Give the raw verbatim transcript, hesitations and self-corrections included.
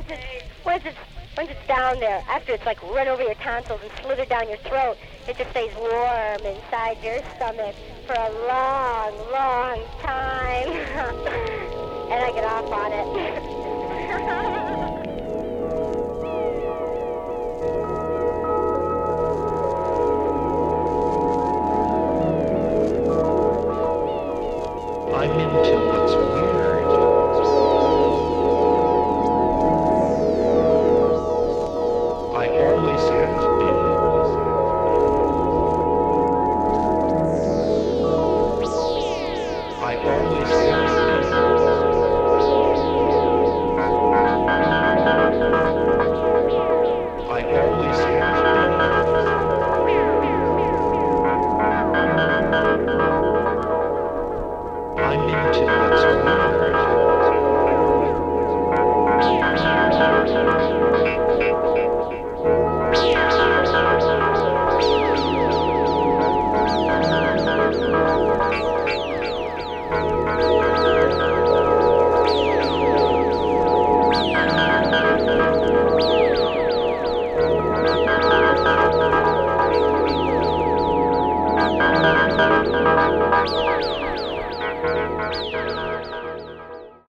once it's, once it's, once it's down there, after it's like run over your tonsils and slithered down your throat, it just stays warm inside your stomach for a long, long time. And I get off on it.